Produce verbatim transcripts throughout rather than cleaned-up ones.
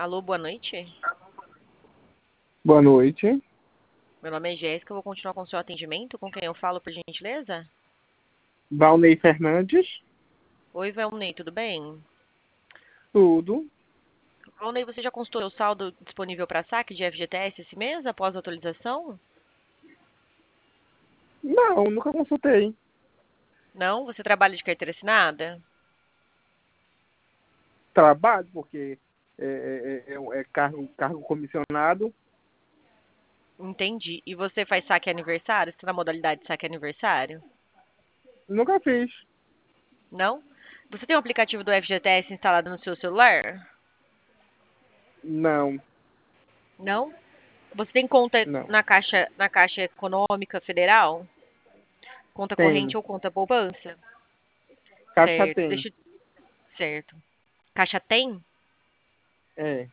Alô, boa noite. Boa noite. Meu nome é Jéssica, eu vou continuar com o seu atendimento. Com quem eu falo, por gentileza? Valnei Fernandes. Oi, Valnei, tudo bem? Tudo. Valnei, você já consultou o saldo disponível para saque de F G T S esse mês, após a atualização? Não, nunca consultei. Não? Você trabalha de carteira assinada? Trabalho, porque é, é, é, é cargo, cargo comissionado. Entendi. E você faz saque aniversário? Você está na modalidade de saque aniversário? Nunca fiz. Não? Você tem o aplicativo do F G T S instalado no seu celular? Não, Não? Você tem conta não. na Caixa, na Caixa Econômica Federal? Conta Tem. corrente ou conta poupança? Caixa Certo. tem. Deixa eu... Certo. Caixa tem? É.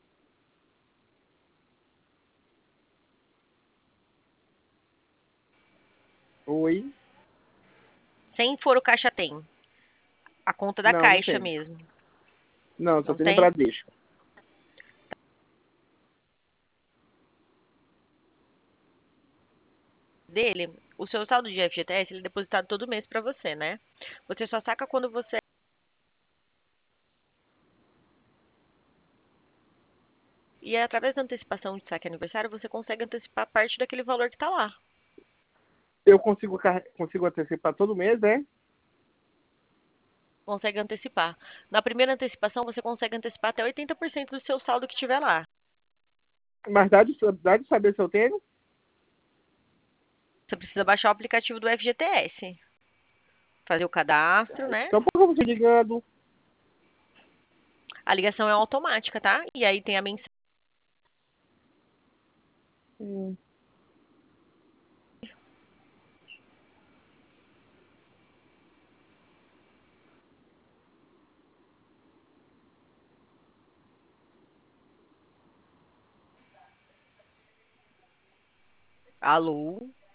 Oi? Sem for o Caixa tem. A conta da Não, não Caixa tem. mesmo. Não, só Não tem no tem? Bradesco. Dele, o seu saldo de F G T S ele é depositado todo mês para você, né? Você só saca quando você. E através da antecipação de saque aniversário, você consegue antecipar parte daquele valor que está lá. Eu consigo, car- consigo antecipar todo mês, é? Consegue antecipar. Na primeira antecipação, você consegue antecipar até oitenta por cento do seu saldo que tiver lá. Mas dá de, dá de saber se eu tenho? Você precisa baixar o aplicativo do F G T S. Fazer o cadastro, né? Então por que você ligando? A ligação é automática, tá? E aí tem a mensagem. Hum. Alô?